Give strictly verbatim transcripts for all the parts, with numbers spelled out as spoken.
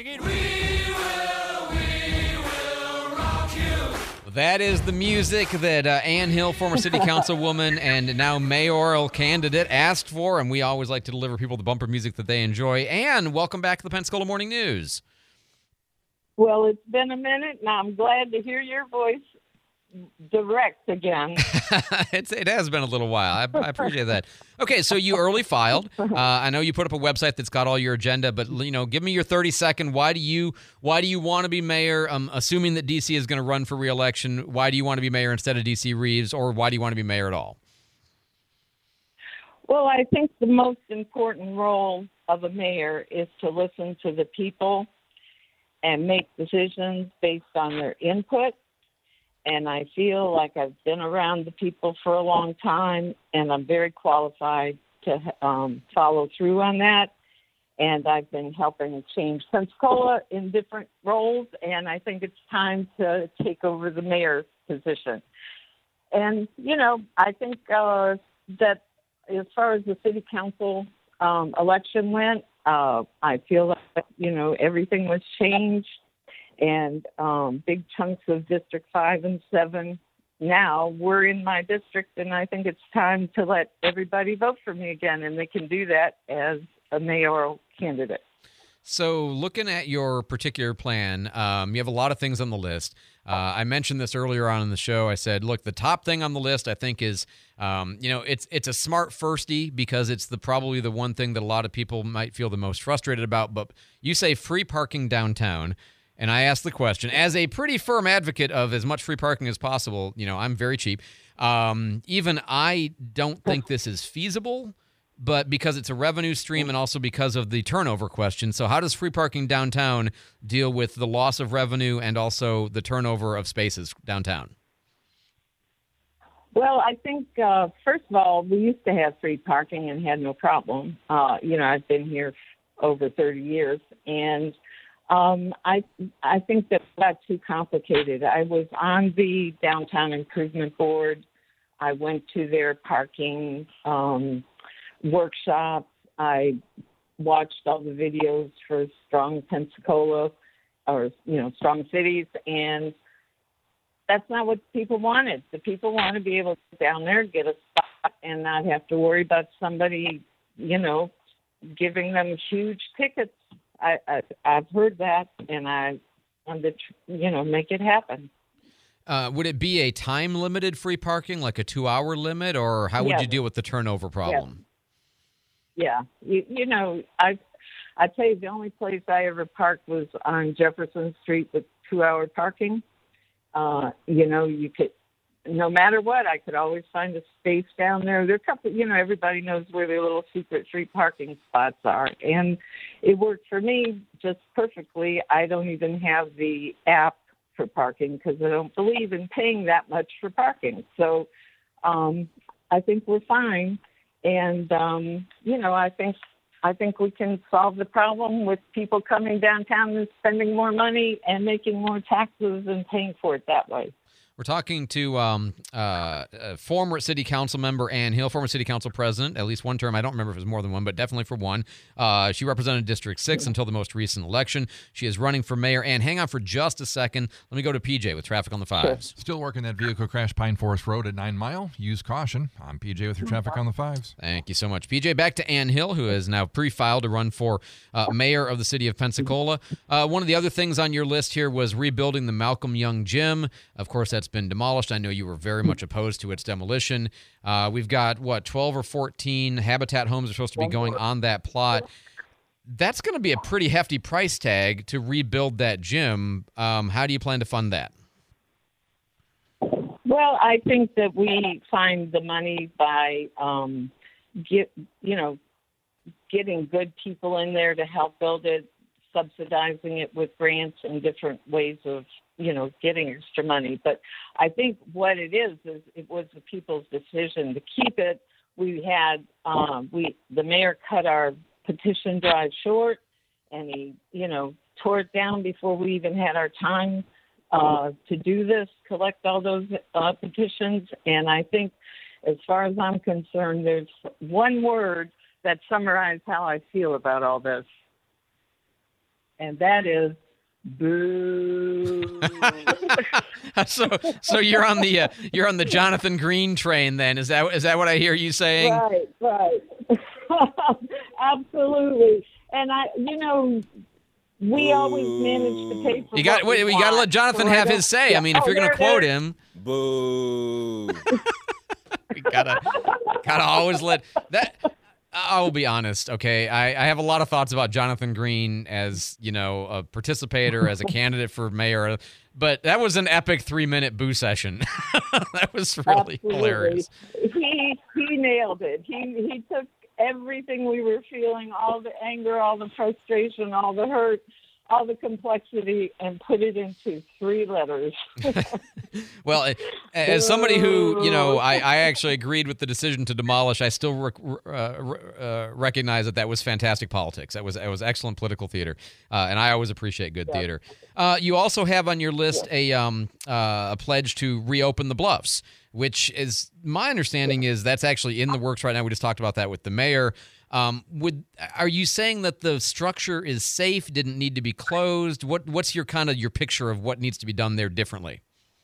Sing it. We will, we will rock you. That is the music that uh, Ann Hill, former city councilwoman and now mayoral candidate, asked for, and we always like to deliver people the bumper music that they enjoy. Ann, welcome back to the Pensacola Morning News. Well, it's been a minute, and I'm glad to hear your voice direct again. it's, it has been a little while. I, I appreciate that. Okay, so you early filed. Uh, I know you put up a website that's got all your agenda, but you know, give me your thirty second. Why do you why do you want to be mayor? Um, assuming that D C is going to run for re-election, why do you want to be mayor instead of D C Reeves, or why do you want to be mayor at all? Well, I think the most important role of a mayor is to listen to the people and make decisions based on their input. And I feel like I've been around the people for a long time, and I'm very qualified to um, follow through on that. And I've been helping change Pensacola in different roles, and I think it's time to take over the mayor's position. And, you know, I think uh, that as far as the city council um, election went, uh, I feel like, you know, everything was changed. And um, big chunks of District five and seven now were in my district, and I think it's time to let everybody vote for me again, and they can do that as a mayoral candidate. So looking at your particular plan, um, you have a lot of things on the list. Uh, I mentioned this earlier on in the show. I said, look, the top thing on the list, I think, is, um, you know, it's it's a smart firstie because it's the probably the one thing that a lot of people might feel the most frustrated about. But you say free parking downtown. And I asked the question, as a pretty firm advocate of as much free parking as possible, you know, I'm very cheap. Um, even I don't think this is feasible, but because it's a revenue stream and also because of the turnover question. So how does free parking downtown deal with the loss of revenue and also the turnover of spaces downtown? Well, I think, uh, first of all, we used to have free parking and had no problem. Uh, you know, I've been here over thirty years, and Um, I I think that got too complicated. I was on the Downtown Improvement Board. I went to their parking um, workshops. I watched all the videos for Strong Pensacola, or you know, Strong Cities, and that's not what people wanted. The people want to be able to get down there, get a spot, and not have to worry about somebody, you know, giving them huge tickets. I, I, I've heard that, and I want to, you know, make it happen. Uh, would it be a time-limited free parking, like a two-hour limit, or how would Yes. you deal with the turnover problem? Yes. Yeah, you, you know, I, I tell you, the only place I ever parked was on Jefferson Street with two-hour parking. Uh, you know, you could, no matter what, I could always find a space down there. There are a couple, you know, everybody knows where their little secret free parking spots are. And it worked for me just perfectly. I don't even have the app for parking because I don't believe in paying that much for parking. So um, I think we're fine. And, um, you know, I think I think we can solve the problem with people coming downtown and spending more money and making more taxes and paying for it that way. We're talking to um, uh, a former city council member, Ann Hill, former city council president, at least one term. I don't remember if it was more than one, but definitely for one. Uh, she represented District six until the most recent election. She is running for mayor. Ann, hang on for just a second. Let me go to P J with traffic on the fives. Still working that vehicle crash Pine Forest Road at Nine Mile. Use caution. I'm P J with your traffic on the fives. Thank you so much, P J. Back to Ann Hill, who is now pre-filed to run for uh, mayor of the city of Pensacola. Uh, one of the other things on your list here was rebuilding the Malcolm Young Gym. Of course, that's been demolished. I know you were very much opposed to its demolition. Uh, we've got, what, twelve or fourteen Habitat homes are supposed to be going on that plot. That's going to be a pretty hefty price tag to rebuild that gym. Um, how do you plan to fund that? Well, I think that we find the money by um, get you know getting good people in there to help build it, subsidizing it with grants and different ways of you know getting extra money. But I think what it is is it was the people's decision to keep it. We had um, we the mayor cut our petition drive short, and he you know tore it down before we even had our time Uh, to do this, collect all those uh, petitions. And I think, as far as I'm concerned, there's one word that summarizes how I feel about all this. and that is boo. so, so you're on the uh, you're on the Jonathan Green train. Then is that is that what I hear you saying? Right, right. Absolutely. And I, you know, we always manage to pay for. You got. What we, we got to let Jonathan so have his say. Yeah. I mean, if oh, you're going to quote is. him, boo. we gotta gotta always let that. I will be honest, okay? I, I have a lot of thoughts about Jonathan Green as, you know, a participator, as a candidate for mayor, but that was an epic three-minute boo session. That was really Absolutely. hilarious. He he nailed it. He he took everything we were feeling, all the anger, all the frustration, all the hurt, all the complexity, and put it into three letters. Well, as somebody who, you know, I, I actually agreed with the decision to demolish, I still rec- uh, uh, recognize that that was fantastic politics. That was that was excellent political theater, uh, and I always appreciate good Yeah. theater. Uh, you also have on your list a um, uh, a pledge to reopen the Bluffs, which is my understanding is that's actually in the works right now. We just talked about that with the mayor. Um, would are you saying that the structure is safe? Didn't need to be closed? What what's your kind of your picture of what needs to be done there differently?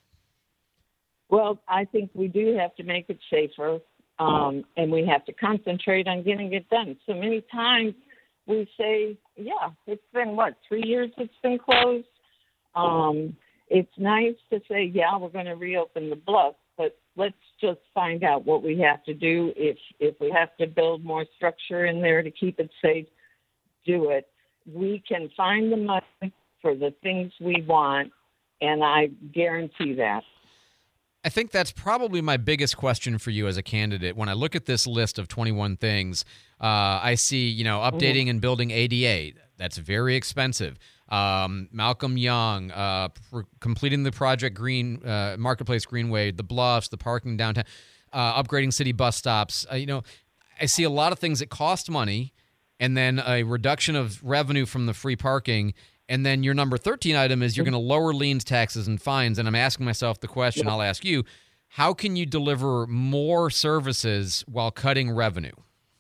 Well, I think we do have to make it safer, um, and we have to concentrate on getting it done. So many times we say, yeah, it's been, what, three years it's been closed? Um, it's nice to say, yeah, we're going to reopen the Bluff, but let's just find out what we have to do. If, if we have to build more structure in there to keep it safe, do it. We can find the money for the things we want, and I guarantee that. I think that's probably my biggest question for you as a candidate. When I look at this list of twenty-one things, uh, I see, you know, updating mm-hmm. and building A D A. That's very expensive. Um, Malcolm Young, uh, pr- completing the Project Green, uh, Marketplace Greenway, the Bluffs, the parking downtown, uh, upgrading city bus stops. Uh, you know, I see a lot of things that cost money, and then a reduction of revenue from the free parking. And then your number thirteen item is you're going to lower liens, taxes, and fines. And I'm asking myself the question, I'll ask you, how can you deliver more services while cutting revenue?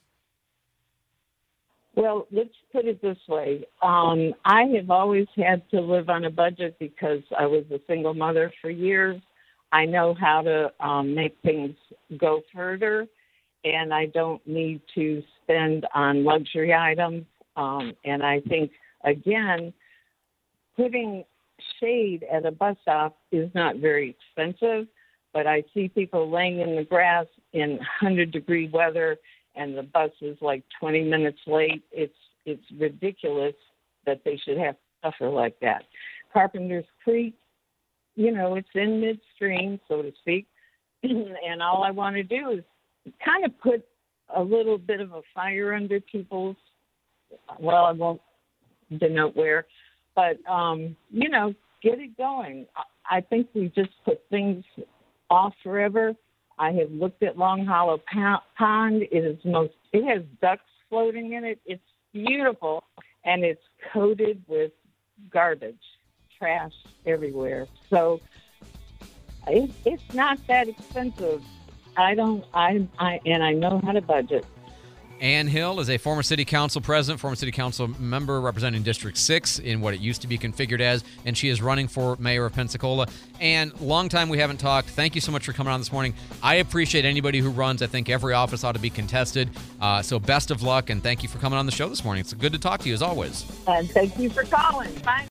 Well, let's put it this way. Um, I have always had to live on a budget because I was a single mother for years. I know how to um, make things go further, and I don't need to spend on luxury items. Um, and I think, again, putting shade at a bus stop is not very expensive, but I see people laying in the grass in one hundred degree weather and the bus is like twenty minutes late. It's it's ridiculous that they should have to suffer like that. Carpenter's Creek, you know, it's in midstream, so to speak, and all I want to do is kind of put a little bit of a fire under people's, well, I won't denote where, but, um, you know, get it going. I think we just put things off forever. I have looked at Long Hollow Pond. It is most, it has ducks floating in it. It's beautiful, and it's coated with garbage, trash everywhere. So it, it's not that expensive. I don't, I, I, and I know how to budget. Ann Hill is a former city council president, former city council member representing District six in what it used to be configured as, and she is running for mayor of Pensacola. And long time we haven't talked. Thank you so much for coming on this morning. I appreciate anybody who runs. I think every office ought to be contested. Uh, so best of luck, and thank you for coming on the show this morning. It's good to talk to you as always. And thank you for calling. Bye.